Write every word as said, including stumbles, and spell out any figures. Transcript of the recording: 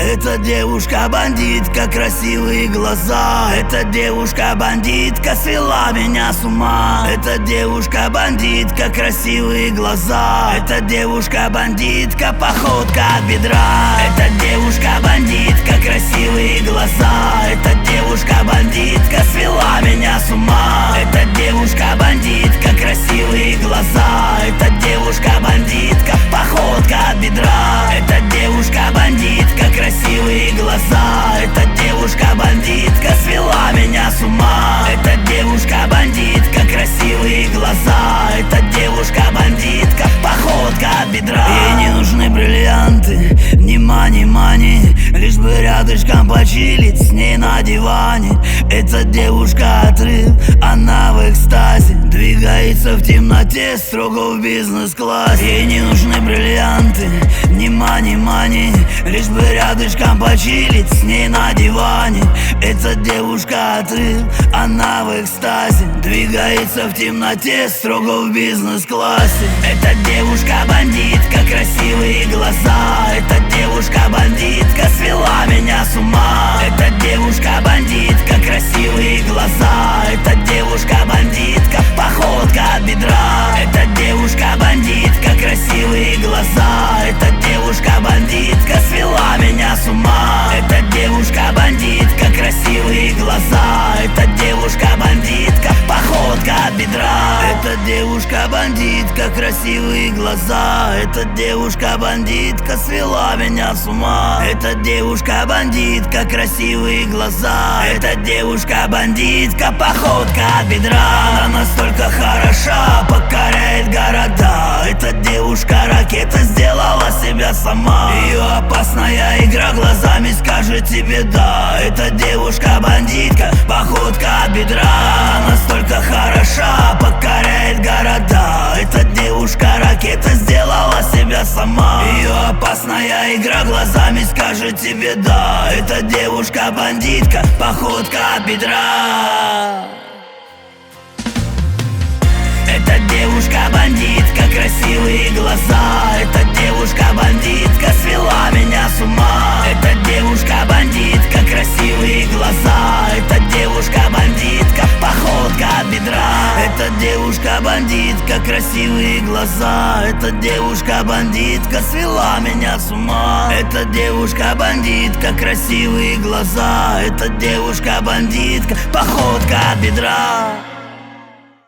Эта девушка-бандитка, красивые глаза. Эта девушка-бандитка свела меня с ума. Эта девушка-бандитка, красивые глаза. Эта девушка-бандитка, походка от бедра. Эта девушка-бандитка, красивые глаза. Эта девушка-бандитка свела меня с ума. Эта девушка-бандитка, красивые глаза. Эта девушка-бандитка, походка от бедра. Эта девушка-бандитка, красивые глаза. Эта девушка-бандитка свела меня с ума. Эта девушка-бандитка, красивые глаза. Эта девушка-бандитка, походка от бедра. Ей не нужны бриллианты, ни мани, мани, лишь бы рядышком почилить с ней на диване. Эта девушка отрыв, она в экстазе, двигается в темноте, строго в бизнес-классе. Ей не нужны бриллианты, ни мани, мани, лишь бы рядышком почилить с ней на диване. Эта девушка отрыв, она в экстазе, двигается в темноте, строго в бизнес-классе. Эта девушка-бандитка, красивые глаза. Эта девушка-бандитка свела меня с ума. Эта девушка-бандитка, красивые глаза. Эта девушка-бандитка, походка от бедра. Эта девушка-бандитка, красивые глаза. Эта девушка-бандитка свела меня с ума. Эта девушка-бандитка, красивые глаза. Эта девушка-бандитка, походка от бедра. Эта девушка-бандитка, красивые глаза. Эта девушка-бандитка свела меня с ума. Эта девушка-бандитка, красивые глаза. Эта девушка-бандитка, походка от бедра. Она настолько хороша, покоряет города. Эта девушка-ракета сделала себя сама. Ее опасная игра глазами скажет тебе да. Эта девушка-бандитка, походка от бедра. Она настолько хороша, покоряет города. Эта девушка-ракета сделала себя сама. Ее опасная игра глазами скажет тебе да. Эта девушка-бандитка, походка от бедра. Эта девушка-бандитка, красивые глаза. Эта девушка-бандитка свела меня с ума. Эта девушка-бандитка, красивые глаза. Эта девушка-бандитка, походка от бедра. Эта девушка-бандитка, красивые глаза. Эта девушка-бандитка свела меня с ума. Эта девушка-бандитка, красивые глаза. Эта девушка-бандитка, походка от бедра.